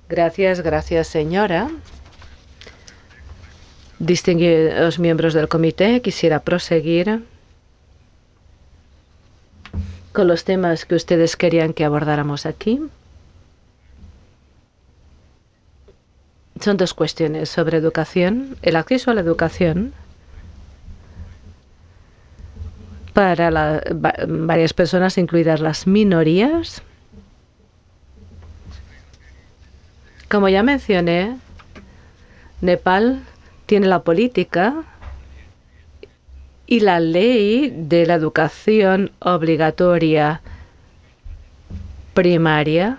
Gracias, señora. Distinguidos miembros del comité, quisiera proseguir con los temas que ustedes querían que abordáramos aquí. Son dos cuestiones sobre educación. El acceso a la educación para varias personas, incluidas las minorías. Como ya mencioné, Nepal tiene la política y la ley de la educación obligatoria primaria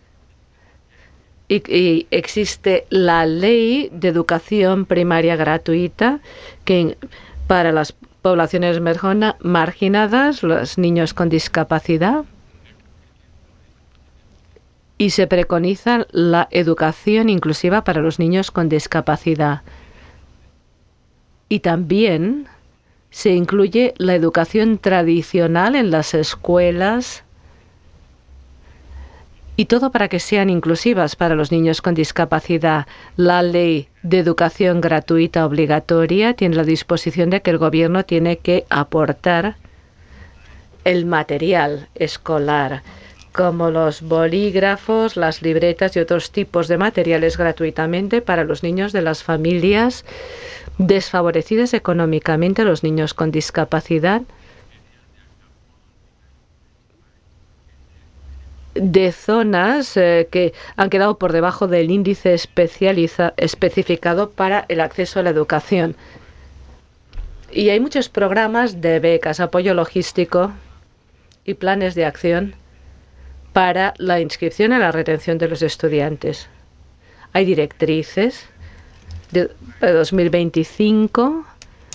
y existe la ley de educación primaria gratuita que para las poblaciones marginadas, los niños con discapacidad, y se preconiza la educación inclusiva para los niños con discapacidad. Y también se incluye la educación tradicional en las escuelas y todo para que sean inclusivas para los niños con discapacidad. La ley de educación gratuita obligatoria tiene la disposición de que el gobierno tiene que aportar el material escolar, como los bolígrafos, las libretas y otros tipos de materiales gratuitamente para los niños de las familias desfavorecidas económicamente, los niños con discapacidad, de zonas que han quedado por debajo del índice especificado para el acceso a la educación. Y hay muchos programas de becas, apoyo logístico y planes de acción para la inscripción y la retención de los estudiantes. Hay directrices de 2025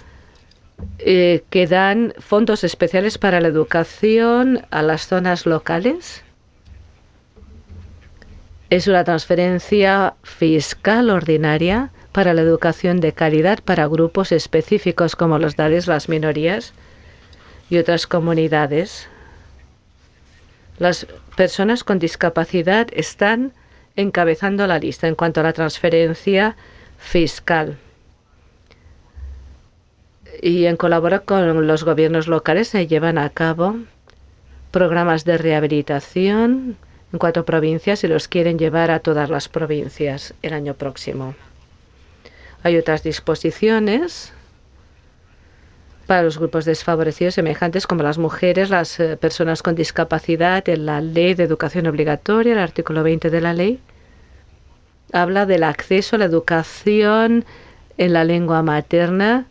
que dan fondos especiales para la educación a las zonas locales. Es una transferencia fiscal ordinaria para la educación de calidad para grupos específicos como los DALES, las minorías y otras comunidades. Las personas con discapacidad están encabezando la lista en cuanto a la transferencia fiscal. Y en colaboración con los gobiernos locales se llevan a cabo programas de rehabilitación en 4 provincias y los quieren llevar a todas las provincias el año próximo. Hay otras disposiciones para los grupos desfavorecidos semejantes como las mujeres, las personas con discapacidad. En la Ley de Educación Obligatoria, el artículo 20 de la ley, habla del acceso a la educación en la lengua materna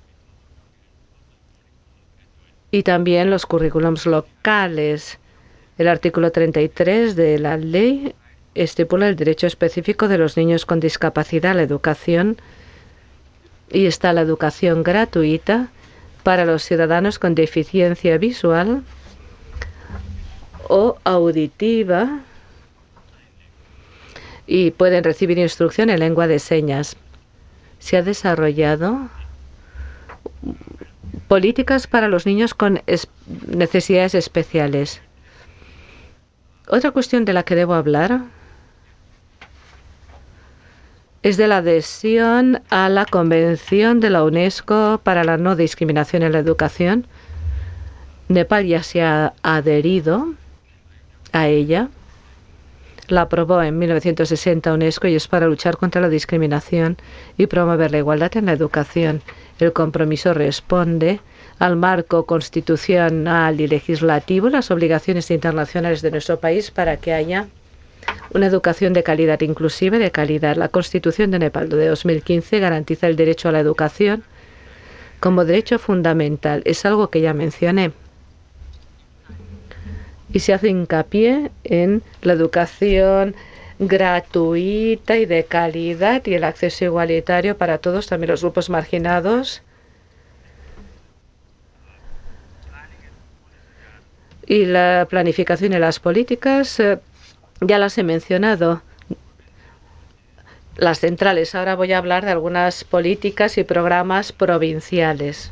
y también los currículums locales. El artículo 33 de la ley estipula el derecho específico de los niños con discapacidad a la educación y está la educación gratuita para los ciudadanos con deficiencia visual o auditiva y pueden recibir instrucción en lengua de señas. Se ha desarrollado políticas para los niños con necesidades especiales. Otra cuestión de la que debo hablar es de la adhesión a la Convención de la UNESCO para la no discriminación en la educación. Nepal ya se ha adherido a ella. La aprobó en 1960 UNESCO y es para luchar contra la discriminación y promover la igualdad en la educación. El compromiso responde al marco constitucional y legislativo, las obligaciones internacionales de nuestro país para que haya una educación de calidad inclusiva y de calidad. La Constitución de Nepal de 2015 garantiza el derecho a la educación como derecho fundamental. Es algo que ya mencioné. Y se hace hincapié en la educación gratuita y de calidad y el acceso igualitario para todos, también los grupos marginados. Y la planificación y las políticas, ya las he mencionado. Las centrales. Ahora voy a hablar de algunas políticas y programas provinciales.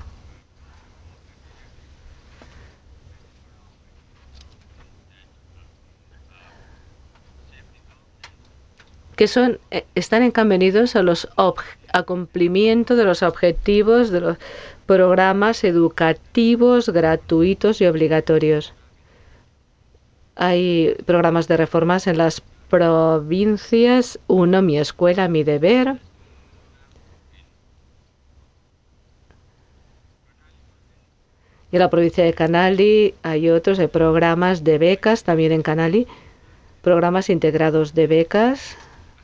que están encaminados a cumplimiento de los objetivos de los programas educativos gratuitos y obligatorios. Hay programas de reformas en las provincias. Uno, Mi escuela, mi deber. Y en la provincia de Canali hay otros de programas de becas, también en Canali, programas integrados de becas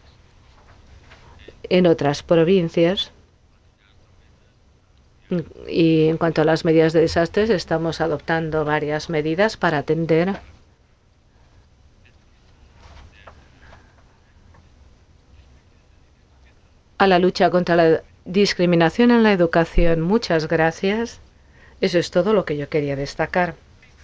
en otras provincias. Y en cuanto a las medidas de desastres, estamos adoptando varias medidas para atender a la lucha contra la discriminación en la educación. Muchas gracias. Eso es todo lo que yo quería destacar.